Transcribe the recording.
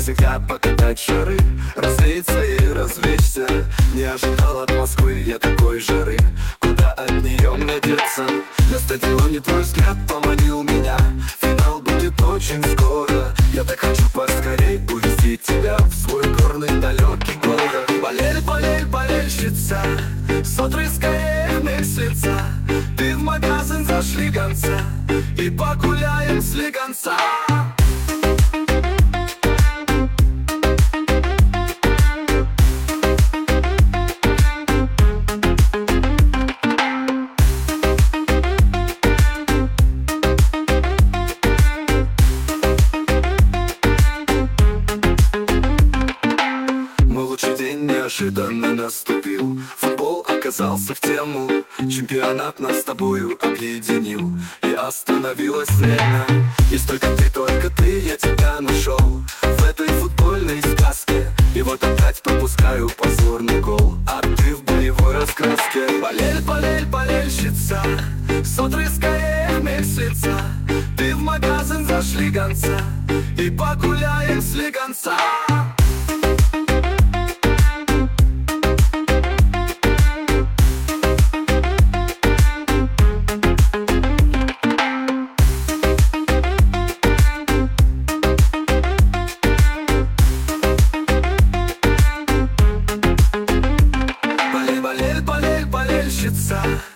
слегка покатать шары, развеяться и развлечься. Не ожидал от Москвы я такой жары. Куда от нее мне деться? На стадионе твой взгляд поманил меня. Финал будет очень скоро. Я так хочу поскорей увезти тебя в свой горный далекий город. Болель, болель, болельщица, с утра скорее месяца. Ты в магазин зашли гонца и погуляем слегонца. Неожиданно наступил, футбол оказался в тему. Чемпионат нас с тобою объединил, и остановилось время. Есть только ты, я тебя нашел в этой футбольной сказке. И вот опять пропускаю позорный гол, а ты в боевой раскраске. Болель, болель, болельщица, с утра скорее месяца. Ты в магазин зашли гонца и погуляем слегонца. Болель, болель, болельщица,